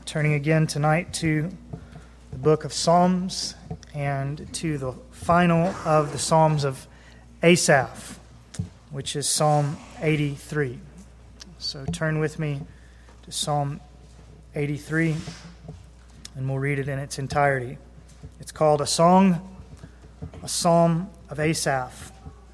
Turning again tonight to the book of Psalms and to the final of the Psalms of Asaph, which is Psalm 83. So turn with me to Psalm 83, and we'll read it in its entirety. It's called a Psalm of Asaph.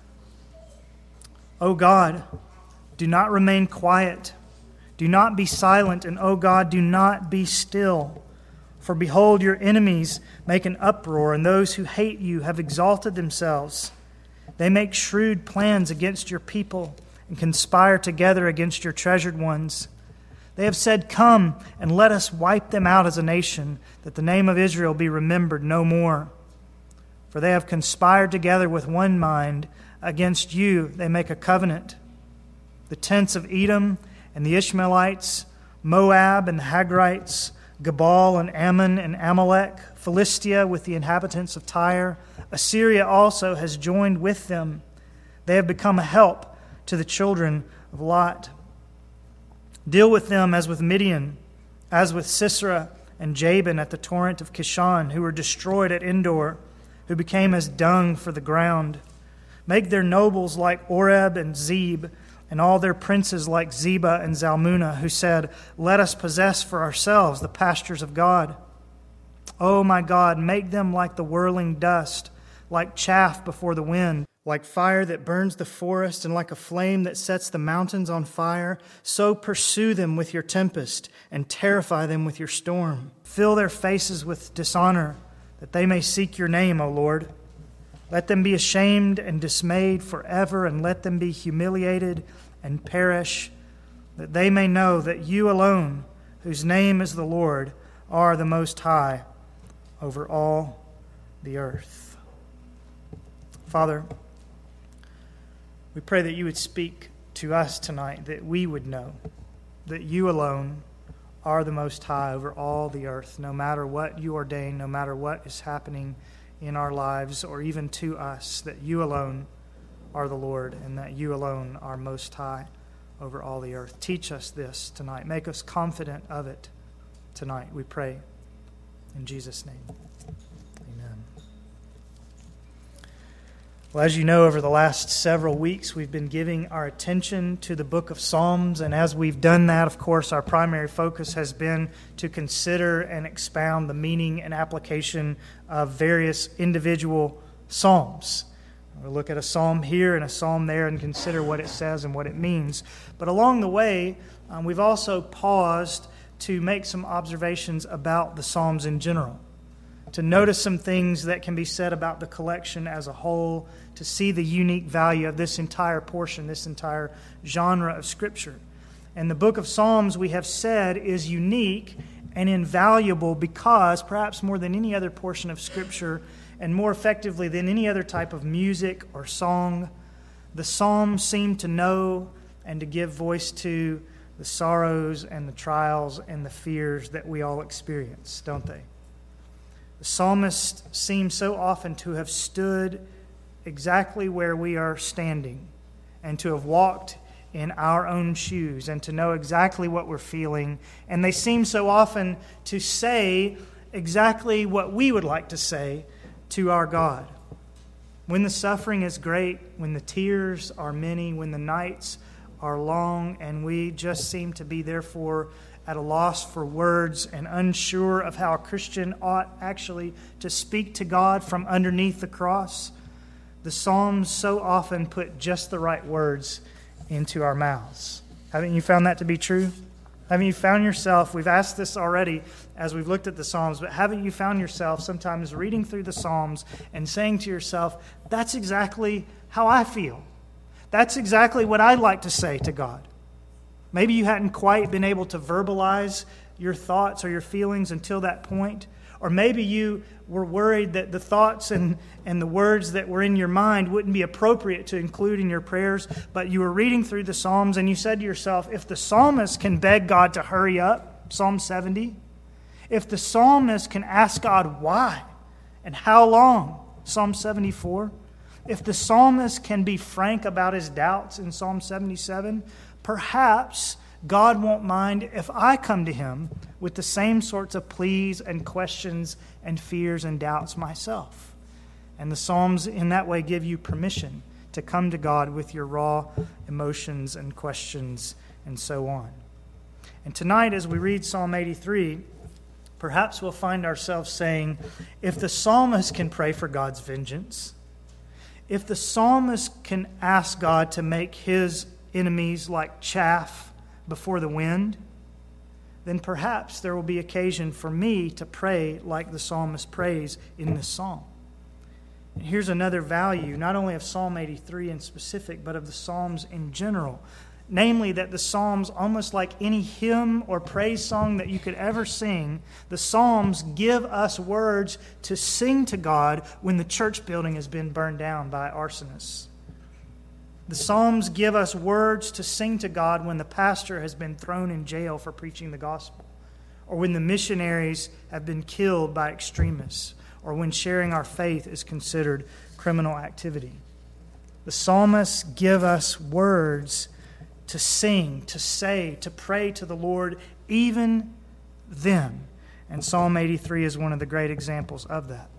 O God, do not remain quiet. Do not be silent, and O God, do not be still. For behold, your enemies make an uproar, and those who hate you have exalted themselves. They make shrewd plans against your people and conspire together against your treasured ones. They have said, "Come, and let us wipe them out as a nation, that the name of Israel be remembered no more." For they have conspired together with one mind. Against you they make a covenant. The tents of Edom and the Ishmaelites, Moab and the Hagrites, Gebal and Ammon and Amalek, Philistia with the inhabitants of Tyre. Assyria also has joined with them. They have become a help to the children of Lot. Deal with them as with Midian, as with Sisera and Jabin at the torrent of Kishon, who were destroyed at Endor, who became as dung for the ground. Make their nobles like Oreb and Zeb, and all their princes like Zebah and Zalmunna, who said, "Let us possess for ourselves the pastures of God." O my God, make them like the whirling dust, like chaff before the wind, like fire that burns the forest, and like a flame that sets the mountains on fire. So pursue them with your tempest, and terrify them with your storm. Fill their faces with dishonor, that they may seek your name, O Lord. Let them be ashamed and dismayed forever, and let them be humiliated and perish, that they may know that you alone, whose name is the Lord, are the Most High over all the earth. Father, we pray that you would speak to us tonight, that we would know that you alone are the Most High over all the earth, no matter what you ordain, no matter what is happening in our lives or even to us, that you alone are the Lord and that you alone are Most High over all the earth. Teach us this tonight. Make us confident of it tonight, we pray. In Jesus' name, amen. Well, as you know, over the last several weeks, we've been giving our attention to the book of Psalms, and as we've done that, of course, our primary focus has been to consider and expound the meaning and application of various individual psalms. We'll look at a psalm here and a psalm there and consider what it says and what it means. But along the way, we've also paused to make some observations about the psalms in general, to notice some things that can be said about the collection as a whole, to see the unique value of this entire portion, this entire genre of Scripture. And the book of Psalms, we have said, is unique and invaluable because, perhaps more than any other portion of Scripture, and more effectively than any other type of music or song, the Psalms seem to know and to give voice to the sorrows and the trials and the fears that we all experience, don't they? The psalmist seems so often to have stood exactly where we are standing and to have walked in our own shoes and to know exactly what we're feeling. And they seem so often to say exactly what we would like to say to our God. When the suffering is great, when the tears are many, when the nights are long, and we just seem to be therefore at a loss for words and unsure of how a Christian ought actually to speak to God from underneath the cross, the Psalms so often put just the right words into our mouths. Haven't you found that to be true? Haven't you found yourself, we've asked this already as we've looked at the Psalms, but haven't you found yourself sometimes reading through the Psalms and saying to yourself, that's exactly how I feel. That's exactly what I'd like to say to God. Maybe you hadn't quite been able to verbalize your thoughts or your feelings until that point. Or maybe you were worried that the thoughts and the words that were in your mind wouldn't be appropriate to include in your prayers, but you were reading through the Psalms and you said to yourself, if the psalmist can beg God to hurry up, Psalm 70, if the psalmist can ask God why and how long, Psalm 74, if the psalmist can be frank about his doubts in Psalm 77, perhaps God won't mind if I come to Him with the same sorts of pleas and questions and fears and doubts myself. And the Psalms in that way give you permission to come to God with your raw emotions and questions and so on. And tonight, as we read Psalm 83, perhaps we'll find ourselves saying, if the psalmist can pray for God's vengeance, if the psalmist can ask God to make his enemies like chaff before the wind, then perhaps there will be occasion for me to pray like the psalmist prays in this psalm. And here's another value, not only of Psalm 83 in specific, but of the Psalms in general. Namely, that the Psalms, almost like any hymn or praise song that you could ever sing, the Psalms give us words to sing to God when the church building has been burned down by arsonists. The Psalms give us words to sing to God when the pastor has been thrown in jail for preaching the gospel, or when the missionaries have been killed by extremists, or when sharing our faith is considered criminal activity. The psalmists give us words to sing, to say, to pray to the Lord even then. And Psalm 83 is one of the great examples of that.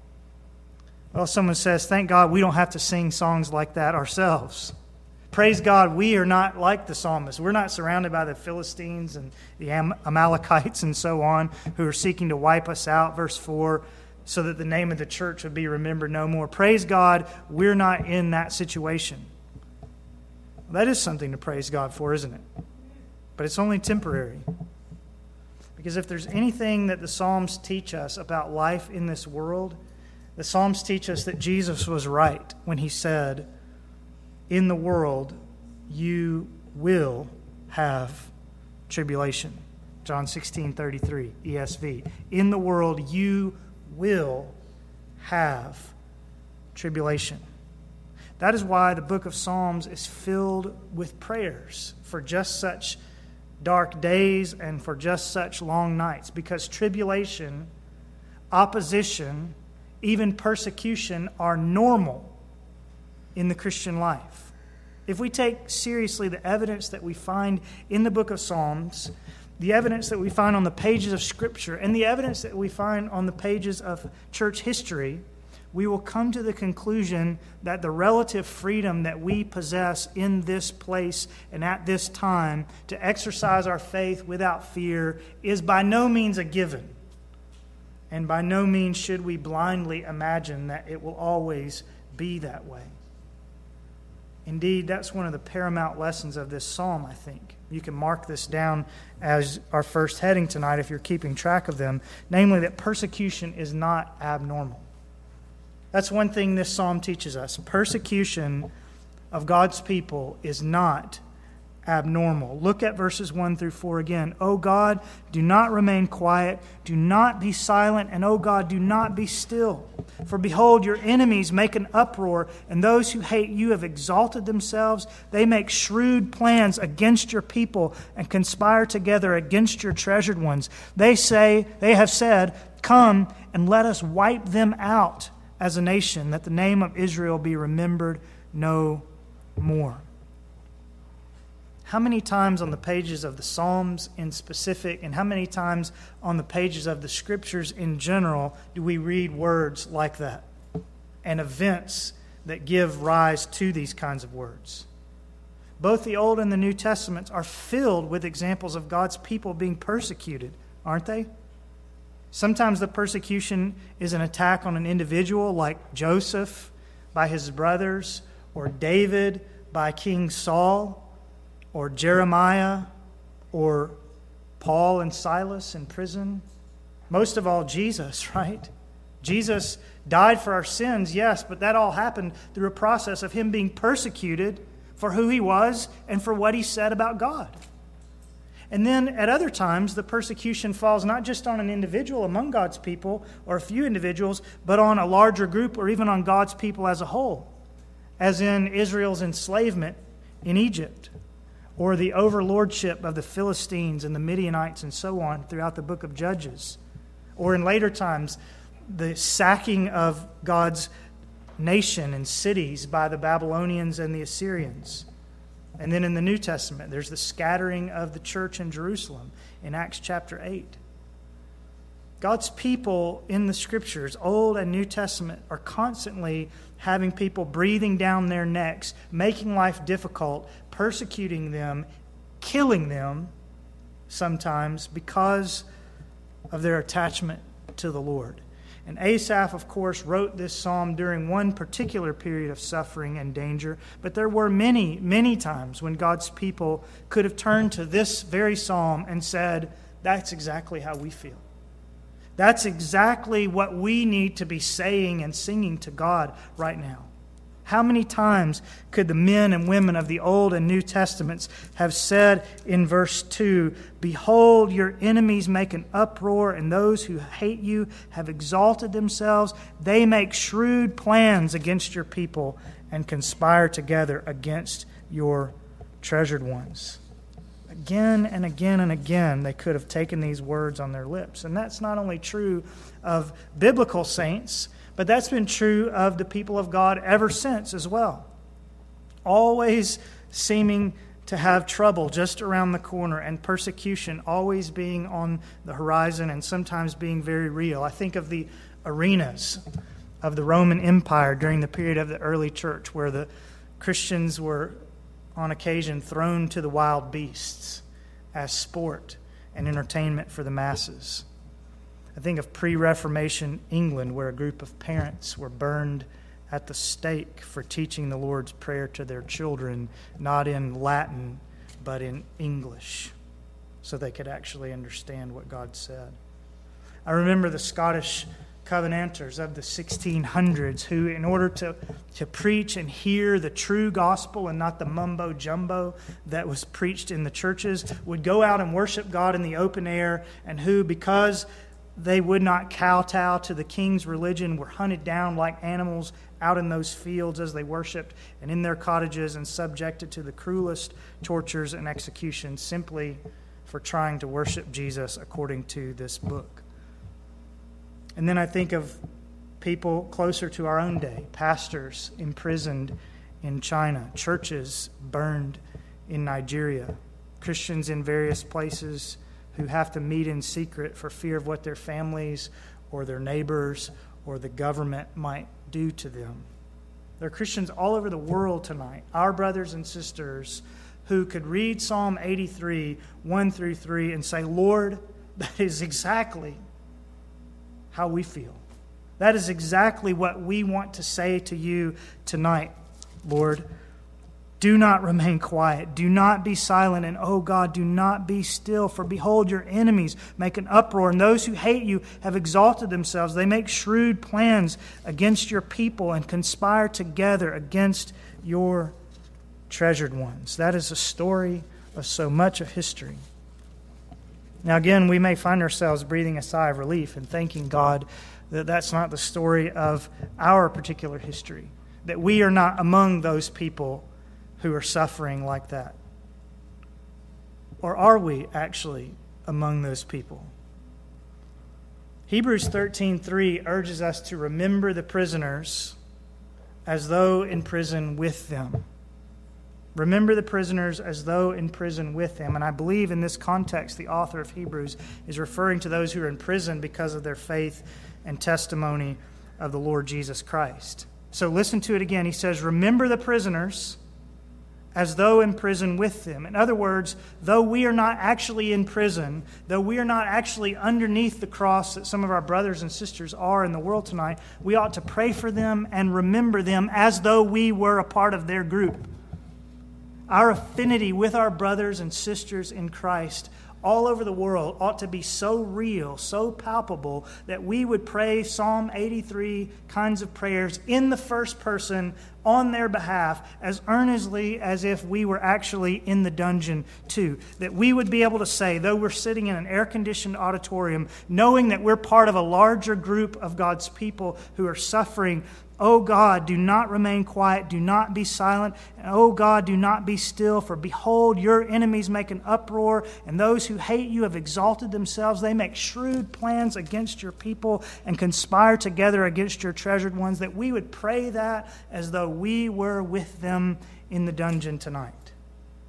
Well, someone says, thank God we don't have to sing songs like that ourselves. Praise God, we are not like the psalmist. We're not surrounded by the Philistines and the Amalekites and so on who are seeking to wipe us out, verse 4, so that the name of the church would be remembered no more. Praise God, we're not in that situation. That is something to praise God for, isn't it? But it's only temporary. Because if there's anything that the Psalms teach us about life in this world, the Psalms teach us that Jesus was right when He said, in the world you will have tribulation. John 16:33, ESV. In the world you will have tribulation. That is why the book of Psalms is filled with prayers for just such dark days and for just such long nights. Because tribulation, opposition, even persecution are normal in the Christian life. If we take seriously the evidence that we find in the book of Psalms, the evidence that we find on the pages of Scripture, and the evidence that we find on the pages of church history, we will come to the conclusion that the relative freedom that we possess in this place and at this time to exercise our faith without fear is by no means a given. And by no means should we blindly imagine that it will always be that way. Indeed, that's one of the paramount lessons of this psalm, I think. You can mark this down as our first heading tonight if you're keeping track of them, namely that persecution is not abnormal. That's one thing this psalm teaches us. Persecution of God's people is not abnormal. Look at verses 1 through 4 again. O God, do not remain quiet. Do not be silent. And O God, do not be still. For behold, your enemies make an uproar, and those who hate you have exalted themselves. They make shrewd plans against your people and conspire together against your treasured ones. They have said, come and let us wipe them out as a nation, that the name of Israel be remembered no more. How many times on the pages of the Psalms in specific, and how many times on the pages of the Scriptures in general, do we read words like that and events that give rise to these kinds of words? Both the Old and the New Testaments are filled with examples of God's people being persecuted, aren't they? Sometimes the persecution is an attack on an individual like Joseph by his brothers, or David by King Saul, or Jeremiah, or Paul and Silas in prison. Most of all, Jesus, right? Jesus died for our sins, yes, but that all happened through a process of Him being persecuted for who He was and for what He said about God. And then at other times, the persecution falls not just on an individual among God's people or a few individuals, but on a larger group or even on God's people as a whole, as in Israel's enslavement in Egypt, or the overlordship of the Philistines and the Midianites and so on throughout the book of Judges, or in later times, the sacking of God's nation and cities by the Babylonians and the Assyrians. And then in the New Testament, there's the scattering of the church in Jerusalem in Acts chapter 8. God's people in the Scriptures, Old and New Testament, are constantly having people breathing down their necks, making life difficult, persecuting them, killing them sometimes because of their attachment to the Lord. And Asaph, of course, wrote this psalm during one particular period of suffering and danger, but there were many, many times when God's people could have turned to this very psalm and said, that's exactly how we feel. That's exactly what we need to be saying and singing to God right now. How many times could the men and women of the Old and New Testaments have said in verse 2, "Behold, your enemies make an uproar, and those who hate you have exalted themselves. They make shrewd plans against your people and conspire together against your treasured ones." Again and again and again, they could have taken these words on their lips. And that's not only true of biblical saints, but that's been true of the people of God ever since as well. Always seeming to have trouble just around the corner, and persecution always being on the horizon and sometimes being very real. I think of the arenas of the Roman Empire during the period of the early church, where the Christians were on occasion thrown to the wild beasts as sport and entertainment for the masses. I think of pre-Reformation England, where a group of parents were burned at the stake for teaching the Lord's Prayer to their children, not in Latin, but in English, so they could actually understand what God said. I remember the Scottish Covenanters of the 1600s who, in order to preach and hear the true gospel and not the mumbo-jumbo that was preached in the churches, would go out and worship God in the open air, and who, because they would not kowtow to the king's religion, were hunted down like animals out in those fields as they worshipped and in their cottages, and subjected to the cruelest tortures and executions simply for trying to worship Jesus according to this book. And then I think of people closer to our own day, pastors imprisoned in China, churches burned in Nigeria, Christians in various places who have to meet in secret for fear of what their families or their neighbors or the government might do to them. There are Christians all over the world tonight, our brothers and sisters, who could read Psalm 83, 1 through 3, and say, "Lord, that is exactly how we feel. That is exactly what we want to say to you tonight, Lord. Do not remain quiet. Do not be silent. And, oh God, do not be still. For behold, your enemies make an uproar, and those who hate you have exalted themselves. They make shrewd plans against your people and conspire together against your treasured ones." That is a story of so much of history. Now again, we may find ourselves breathing a sigh of relief and thanking God that that's not the story of our particular history, that we are not among those people who are suffering like that. Or are we actually among those people? Hebrews 13:3 urges us to remember the prisoners as though in prison with them. Remember the prisoners as though in prison with them. And I believe in this context, the author of Hebrews is referring to those who are in prison because of their faith and testimony of the Lord Jesus Christ. So listen to it again. He says, remember the prisoners as though in prison with them. In other words, though we are not actually in prison, though we are not actually underneath the cross that some of our brothers and sisters are in the world tonight, we ought to pray for them and remember them as though we were a part of their group. Our affinity with our brothers and sisters in Christ all over the world ought to be so real, so palpable, that we would pray Psalm 83 kinds of prayers in the first person on their behalf as earnestly as if we were actually in the dungeon too. That we would be able to say, though we're sitting in an air-conditioned auditorium, knowing that we're part of a larger group of God's people who are suffering, "O God, do not remain quiet, do not be silent, and O God, do not be still, for behold, your enemies make an uproar, and those who hate you have exalted themselves. They make shrewd plans against your people and conspire together against your treasured ones," that we would pray that as though we were with them in the dungeon tonight.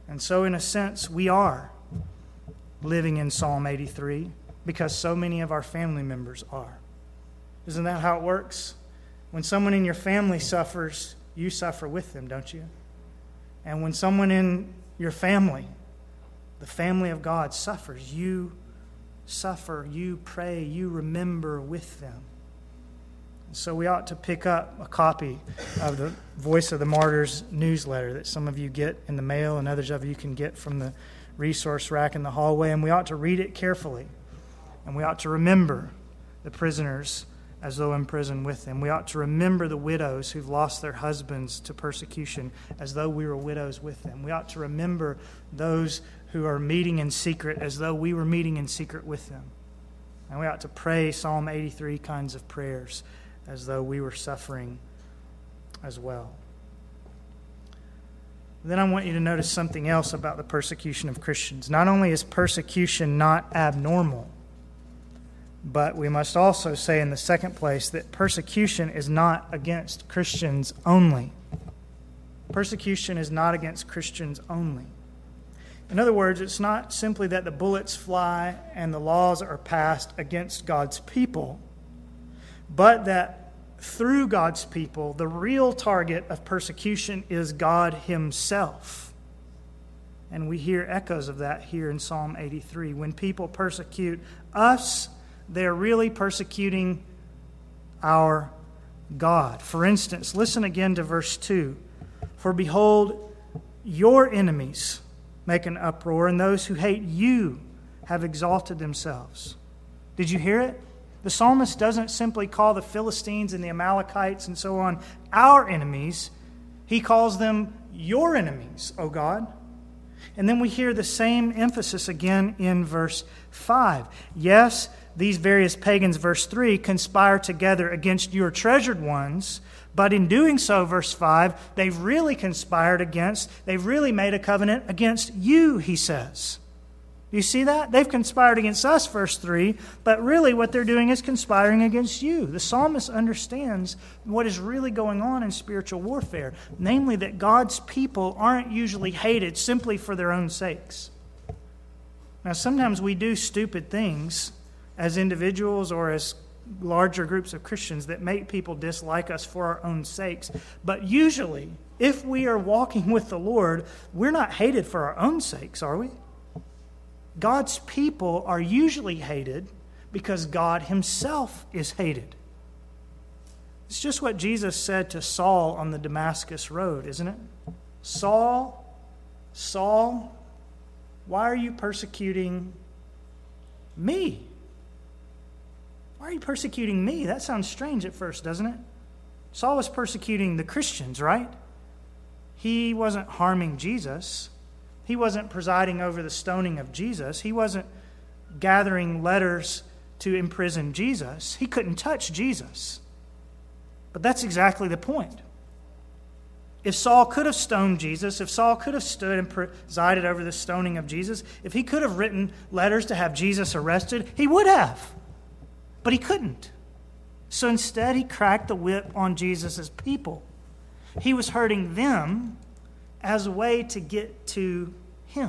And so, in a sense, we are living in Psalm 83 because so many of our family members are. Isn't that how it works? When someone in your family suffers, you suffer with them, don't you? And when someone in your family, the family of God, suffers, you suffer, you pray, you remember with them. So we ought to pick up a copy of the Voice of the Martyrs newsletter that some of you get in the mail and others of you can get from the resource rack in the hallway, and we ought to read it carefully. And we ought to remember the prisoners as though in prison with them. We ought to remember the widows who've lost their husbands to persecution as though we were widows with them. We ought to remember those who are meeting in secret as though we were meeting in secret with them. And we ought to pray Psalm 83 kinds of prayers as though we were suffering as well. Then I want you to notice something else about the persecution of Christians. Not only is persecution not abnormal, but we must also say in the second place that persecution is not against Christians only. Persecution is not against Christians only. In other words, it's not simply that the bullets fly and the laws are passed against God's people, but that through God's people, the real target of persecution is God Himself. And we hear echoes of that here in Psalm 83. When people persecute us, they're really persecuting our God. For instance, listen again to verse 2. For behold, your enemies make an uproar, and those who hate you have exalted themselves. Did you hear it? The psalmist doesn't simply call the Philistines and the Amalekites and so on our enemies. He calls them your enemies, O God. And then we hear the same emphasis again in verse 5. Yes, these various pagans, verse 3, conspire together against your treasured ones, but in doing so, verse 5, they've really they've really made a covenant against you, he says. You see that? They've conspired against us, verse 3, but really what they're doing is conspiring against you. The psalmist understands what is really going on in spiritual warfare, namely that God's people aren't usually hated simply for their own sakes. Now, sometimes we do stupid things as individuals or as larger groups of Christians that make people dislike us for our own sakes. But usually, if we are walking with the Lord, we're not hated for our own sakes, are we? God's people are usually hated because God Himself is hated. It's just what Jesus said to Saul on the Damascus road, isn't it? Saul, Saul, why are you persecuting me? Why are you persecuting me? That sounds strange at first, doesn't it? Saul was persecuting the Christians, right? He wasn't harming Jesus. He wasn't presiding over the stoning of Jesus. He wasn't gathering letters to imprison Jesus. He couldn't touch Jesus. But that's exactly the point. If Saul could have stoned Jesus, if Saul could have stood and presided over the stoning of Jesus, if he could have written letters to have Jesus arrested, he would have. But he couldn't. So instead, he cracked the whip on Jesus' people. He was hurting them as a way to get to Him.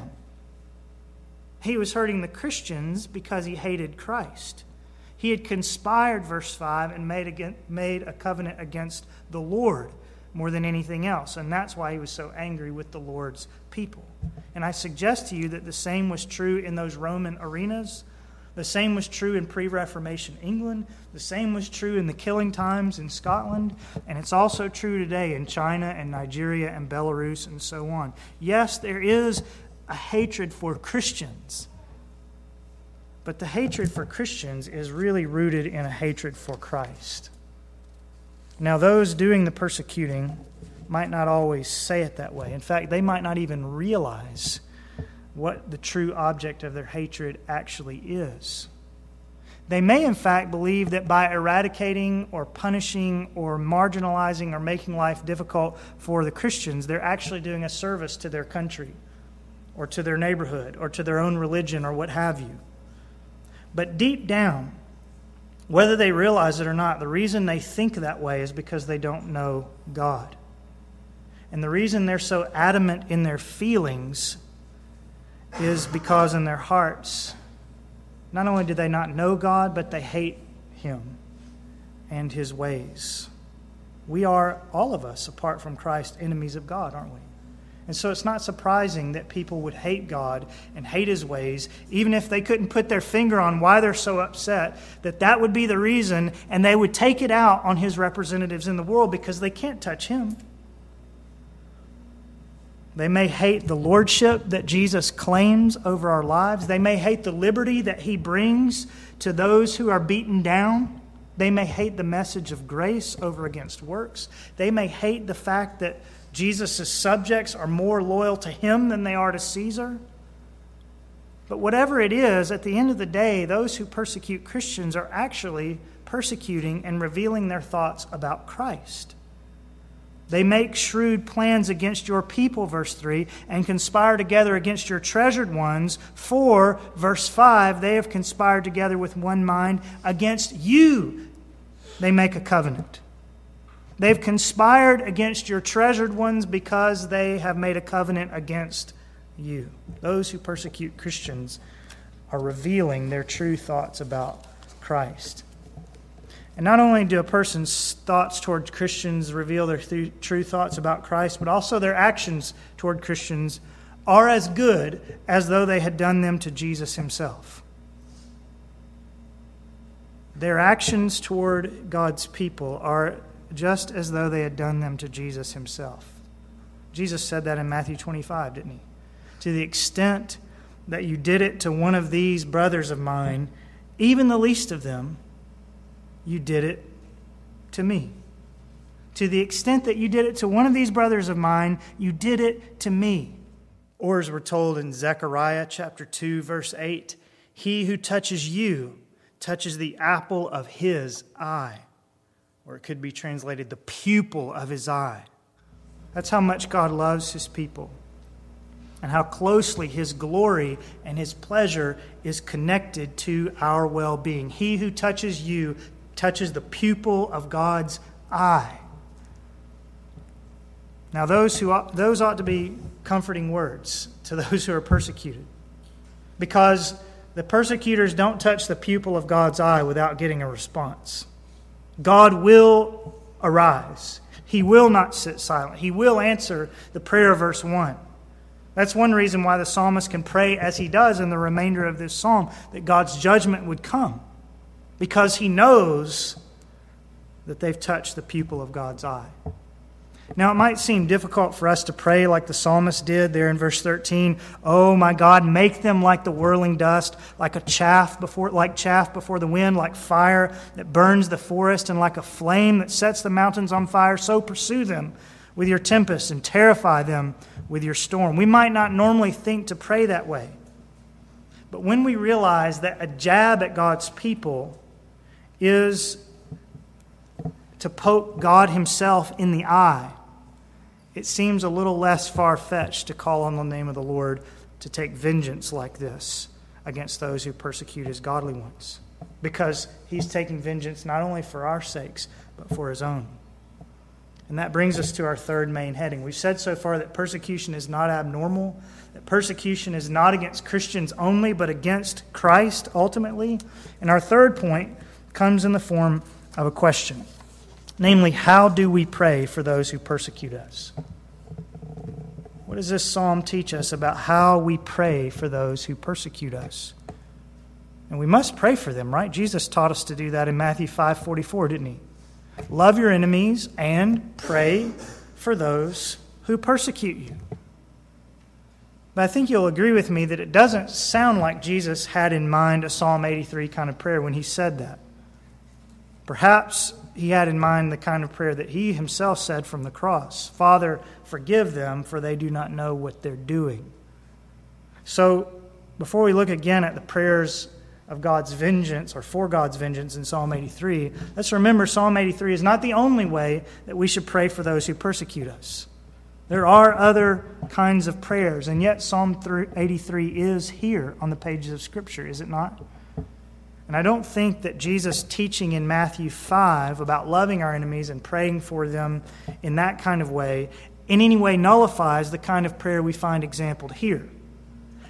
He was hurting the Christians because he hated Christ. He had conspired, verse 5, and made a covenant against the Lord more than anything else. And that's why he was so angry with the Lord's people. And I suggest to you that the same was true in those Roman arenas. The same was true in pre-Reformation England. The same was true in the killing times in Scotland. And it's also true today in China and Nigeria and Belarus and so on. Yes, there is a hatred for Christians. But the hatred for Christians is really rooted in a hatred for Christ. Now, those doing the persecuting might not always say it that way. In fact, they might not even realize what the true object of their hatred actually is. They may, in fact, believe that by eradicating or punishing or marginalizing or making life difficult for the Christians, they're actually doing a service to their country or to their neighborhood or to their own religion or what have you. But deep down, whether they realize it or not, the reason they think that way is because they don't know God. And the reason they're so adamant in their feelings is because in their hearts, not only do they not know God, but they hate Him and His ways. We are, all of us, apart from Christ, enemies of God, aren't we? And so it's not surprising that people would hate God and hate His ways, even if they couldn't put their finger on why they're so upset, that would be the reason, and they would take it out on His representatives in the world because they can't touch Him. They may hate the lordship that Jesus claims over our lives. They may hate the liberty that He brings to those who are beaten down. They may hate the message of grace over against works. They may hate the fact that Jesus' subjects are more loyal to Him than they are to Caesar. But whatever it is, at the end of the day, those who persecute Christians are actually persecuting and revealing their thoughts about Christ. They make shrewd plans against your people, verse 3, and conspire together against your treasured ones. For, verse 5, they have conspired together with one mind against you. They make a covenant. They've conspired against your treasured ones because they have made a covenant against you. Those who persecute Christians are revealing their true thoughts about Christ. And not only do a person's thoughts toward Christians reveal their true thoughts about Christ, but also their actions toward Christians are as good as though they had done them to Jesus Himself. Their actions toward God's people are just as though they had done them to Jesus Himself. Jesus said that in Matthew 25, didn't He? To the extent that you did it to one of these brothers of mine, even the least of them, you did it to me. To the extent that you did it to one of these brothers of mine, you did it to me. Or as we're told in Zechariah chapter 2, verse 8, he who touches you touches the apple of His eye. Or it could be translated, the pupil of His eye. That's how much God loves His people, and how closely His glory and His pleasure is connected to our well-being. He who touches you touches the pupil of God's eye. Now, those ought to be comforting words to those who are persecuted, because the persecutors don't touch the pupil of God's eye without getting a response. God will arise. He will not sit silent. He will answer the prayer of verse 1. That's one reason why the psalmist can pray as he does in the remainder of this psalm, that God's judgment would come, because he knows that they've touched the pupil of God's eye. Now, it might seem difficult for us to pray like the psalmist did there in verse 13. Oh, my God, make them like the whirling dust, like chaff before the wind, like fire that burns the forest, and like a flame that sets the mountains on fire. So pursue them with your tempest and terrify them with your storm. We might not normally think to pray that way. But when we realize that a jab at God's people is to poke God Himself in the eye, it seems a little less far-fetched to call on the name of the Lord to take vengeance like this against those who persecute His godly ones, because He's taking vengeance not only for our sakes, but for His own. And that brings us to our third main heading. We've said so far that persecution is not abnormal, that persecution is not against Christians only, but against Christ ultimately. And our third point comes in the form of a question. Namely, how do we pray for those who persecute us? What does this psalm teach us about how we pray for those who persecute us? And we must pray for them, right? Jesus taught us to do that in Matthew 5:44, didn't He? Love your enemies and pray for those who persecute you. But I think you'll agree with me that it doesn't sound like Jesus had in mind a Psalm 83 kind of prayer when He said that. Perhaps He had in mind the kind of prayer that He Himself said from the cross. Father, forgive them, for they do not know what they're doing. So, before we look again at the prayers of God's vengeance, or for God's vengeance in Psalm 83, let's remember Psalm 83 is not the only way that we should pray for those who persecute us. There are other kinds of prayers, and yet Psalm 83 is here on the pages of Scripture, is it not? And I don't think that Jesus' teaching in Matthew 5 about loving our enemies and praying for them in that kind of way in any way nullifies the kind of prayer we find exampled here.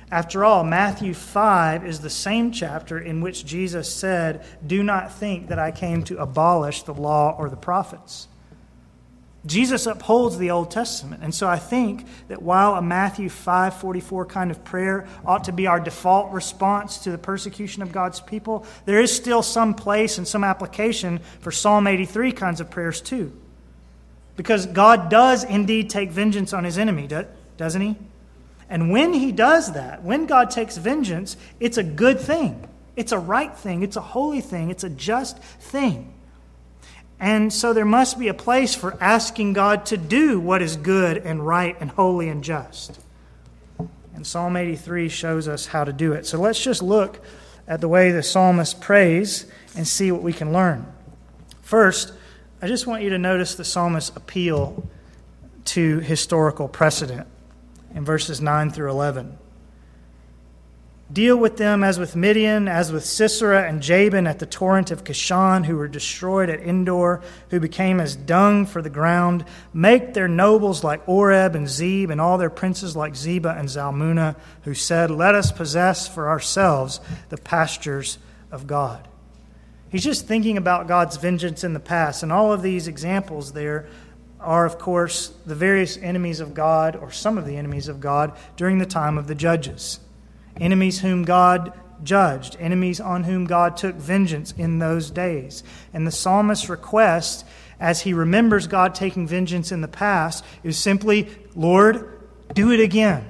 After all, Matthew 5 is the same chapter in which Jesus said, "Do not think that I came to abolish the law or the prophets." Jesus upholds the Old Testament. And so I think that while a Matthew 5:44 kind of prayer ought to be our default response to the persecution of God's people, there is still some place and some application for Psalm 83 kinds of prayers too. Because God does indeed take vengeance on his enemy, doesn't he? And when he does that, when God takes vengeance, it's a good thing. It's a right thing. It's a holy thing. It's a just thing. And so there must be a place for asking God to do what is good and right and holy and just. And Psalm 83 shows us how to do it. So let's just look at the way the psalmist prays and see what we can learn. First, I just want you to notice the psalmist's appeal to historical precedent in verses 9 through 11. Deal with them as with Midian, as with Sisera and Jabin at the torrent of Kishon, who were destroyed at Endor, who became as dung for the ground. Make their nobles like Oreb and Zeb, and all their princes like Zebah and Zalmunna, who said, "Let us possess for ourselves the pastures of God." He's just thinking about God's vengeance in the past, and all of these examples there are, of course, the various enemies of God, or some of the enemies of God, during the time of the judges. Enemies whom God judged, enemies on whom God took vengeance in those days. And the psalmist's request, as he remembers God taking vengeance in the past, is simply, "Lord, do it again."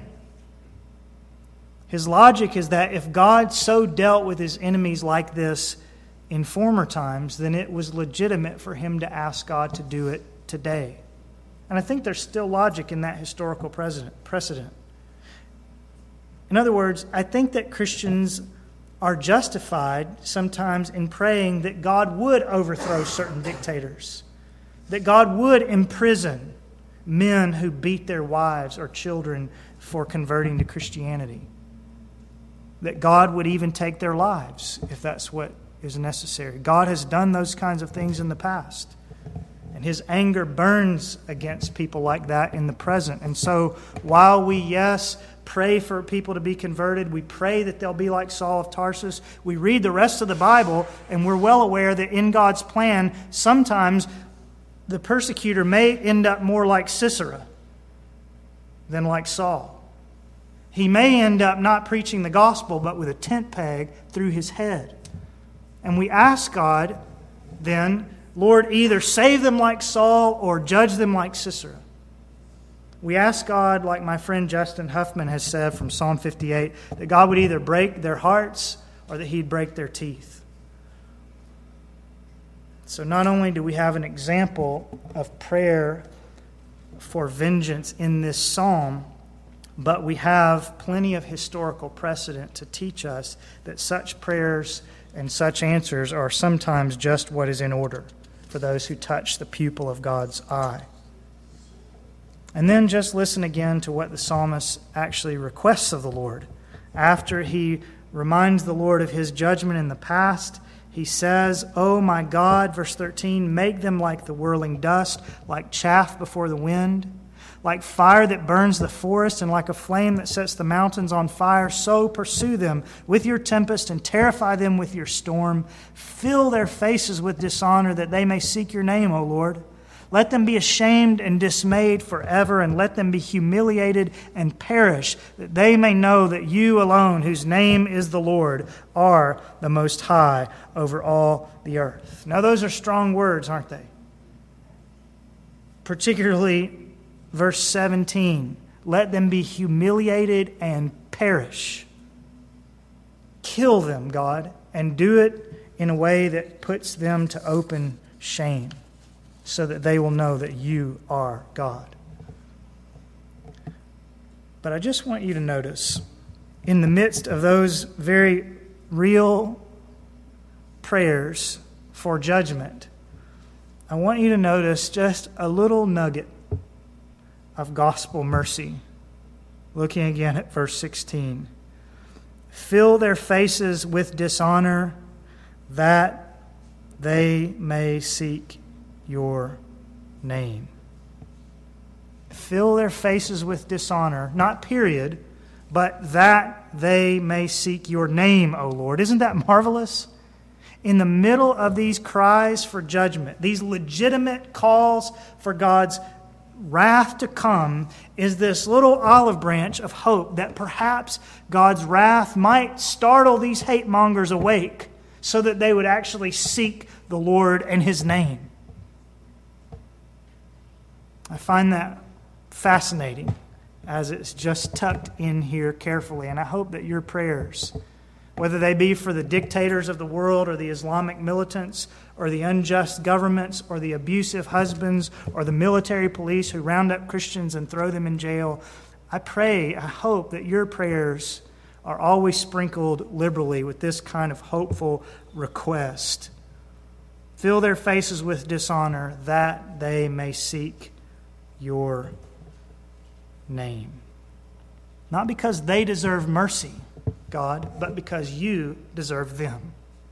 His logic is that if God so dealt with his enemies like this in former times, then it was legitimate for him to ask God to do it today. And I think there's still logic in that historical precedent. In other words, I think that Christians are justified sometimes in praying that God would overthrow certain dictators, that God would imprison men who beat their wives or children for converting to Christianity, that God would even take their lives if that's what is necessary. God has done those kinds of things in the past, and his anger burns against people like that in the present. And so while we, yes, pray for people to be converted, we pray that they'll be like Saul of Tarsus, we read the rest of the Bible, and we're well aware that in God's plan, sometimes the persecutor may end up more like Sisera than like Saul. He may end up not preaching the gospel, but with a tent peg through his head. And we ask God then, "Lord, either save them like Saul or judge them like Sisera." We ask God, like my friend Justin Huffman has said from Psalm 58, that God would either break their hearts or that he'd break their teeth. So not only do we have an example of prayer for vengeance in this psalm, but we have plenty of historical precedent to teach us that such prayers and such answers are sometimes just what is in order for those who touch the pupil of God's eye. And then just listen again to what the psalmist actually requests of the Lord. After he reminds the Lord of his judgment in the past, he says, "Oh my God," verse 13, "make them like the whirling dust, like chaff before the wind. Like fire that burns the forest and like a flame that sets the mountains on fire, so pursue them with your tempest and terrify them with your storm. Fill their faces with dishonor that they may seek your name, O Lord. Let them be ashamed and dismayed forever, and let them be humiliated and perish, that they may know that you alone, whose name is the Lord, are the Most High over all the earth." Now those are strong words, aren't they? Particularly verse 17, "Let them be humiliated and perish." Kill them, God, and do it in a way that puts them to open shame, so that they will know that you are God. But I just want you to notice, in the midst of those very real prayers for judgment, I want you to notice just a little nugget of gospel mercy. Looking again at verse 16. "Fill their faces with dishonor, that they may seek your name." Fill their faces with dishonor, not period, but that they may seek your name, O Lord. Isn't that marvelous? In the middle of these cries for judgment, these legitimate calls for God's wrath to come, is this little olive branch of hope that perhaps God's wrath might startle these hate mongers awake so that they would actually seek the Lord and His name. I find that fascinating as it's just tucked in here carefully, and I hope that your prayers, whether they be for the dictators of the world or the Islamic militants or the unjust governments or the abusive husbands or the military police who round up Christians and throw them in jail, I hope that your prayers are always sprinkled liberally with this kind of hopeful request. Fill their faces with dishonor that they may seek your name. Not because they deserve mercy, God, but because you deserve them.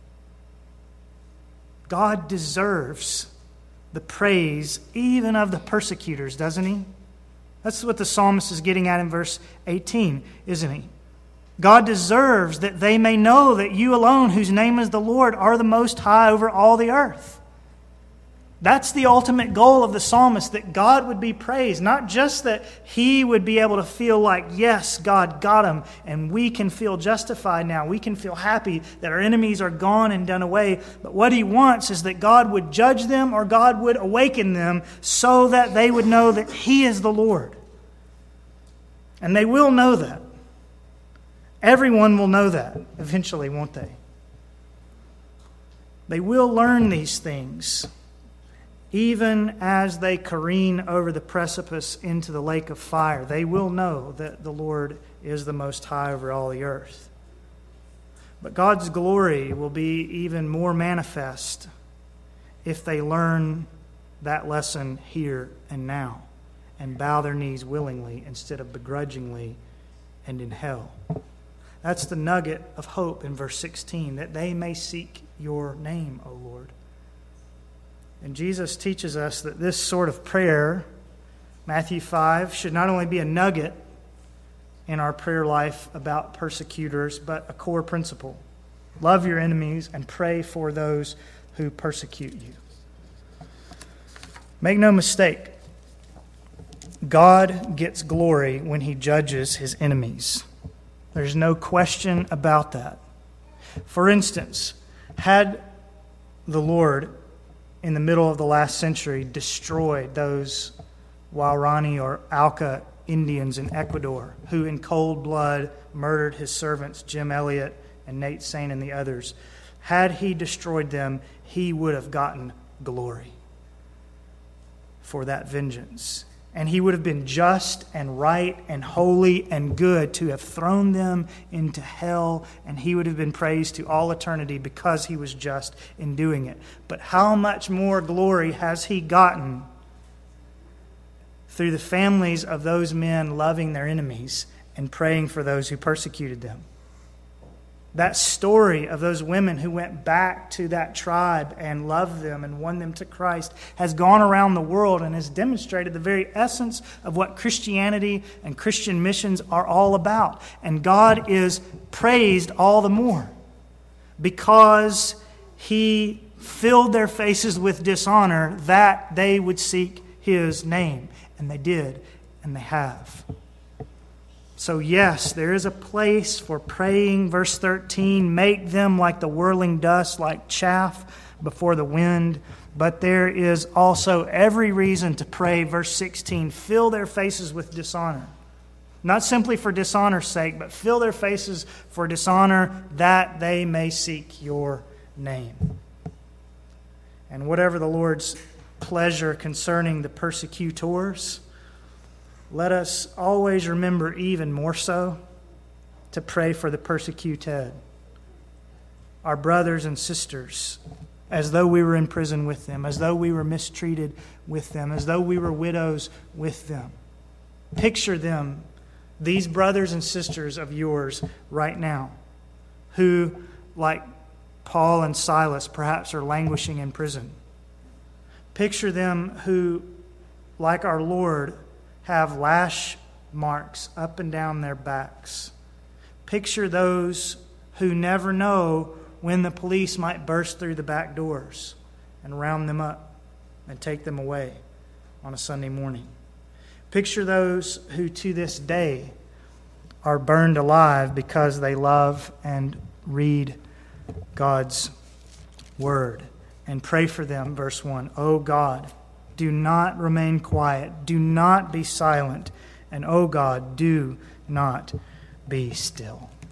God deserves the praise even of the persecutors, doesn't He? That's what the psalmist is getting at in verse 18, isn't he? God deserves that they may know that you alone, whose name is the Lord, are the most high over all the earth. That's the ultimate goal of the psalmist, that God would be praised. Not just that he would be able to feel like, yes, God got him, and we can feel justified now. We can feel happy that our enemies are gone and done away. But what he wants is that God would judge them or God would awaken them so that they would know that He is the Lord. And they will know that. Everyone will know that eventually, won't they? They will learn these things even as they careen over the precipice into the lake of fire. They will know that the Lord is the Most High over all the earth. But God's glory will be even more manifest if they learn that lesson here and now and bow their knees willingly instead of begrudgingly and in hell. That's the nugget of hope in verse 16, that they may seek your name, O Lord. And Jesus teaches us that this sort of prayer, Matthew 5, should not only be a nugget in our prayer life about persecutors, but a core principle. Love your enemies and pray for those who persecute you. Make no mistake, God gets glory when He judges His enemies. There's no question about that. For instance, had the Lord in the middle of the last century destroyed those Waorani or Auca Indians in Ecuador who in cold blood murdered his servants Jim Elliott and Nate Saint and the others, had He destroyed them, He would have gotten glory for that vengeance. And He would have been just and right and holy and good to have thrown them into hell, and He would have been praised to all eternity because He was just in doing it. But how much more glory has He gotten through the families of those men loving their enemies and praying for those who persecuted them? That story of those women who went back to that tribe and loved them and won them to Christ has gone around the world and has demonstrated the very essence of what Christianity and Christian missions are all about. And God is praised all the more because He filled their faces with dishonor that they would seek His name. And they did, and they have. So yes, there is a place for praying. Verse 13, make them like the whirling dust, like chaff before the wind. But there is also every reason to pray. Verse 16, fill their faces with dishonor. Not simply for dishonor's sake, but fill their faces for dishonor that they may seek your name. And whatever the Lord's pleasure concerning the persecutors, let us always remember even more so to pray for the persecuted, our brothers and sisters, as though we were in prison with them, as though we were mistreated with them, as though we were widows with them. Picture them, these brothers and sisters of yours right now, who, like Paul and Silas, perhaps are languishing in prison. Picture them who, like our Lord, have lash marks up and down their backs. Picture those who never know when the police might burst through the back doors and round them up and take them away on a Sunday morning. Picture those who to this day are burned alive because they love and read God's Word. And pray for them, verse 1. O God, do not remain quiet. Do not be silent. And O God, do not be still.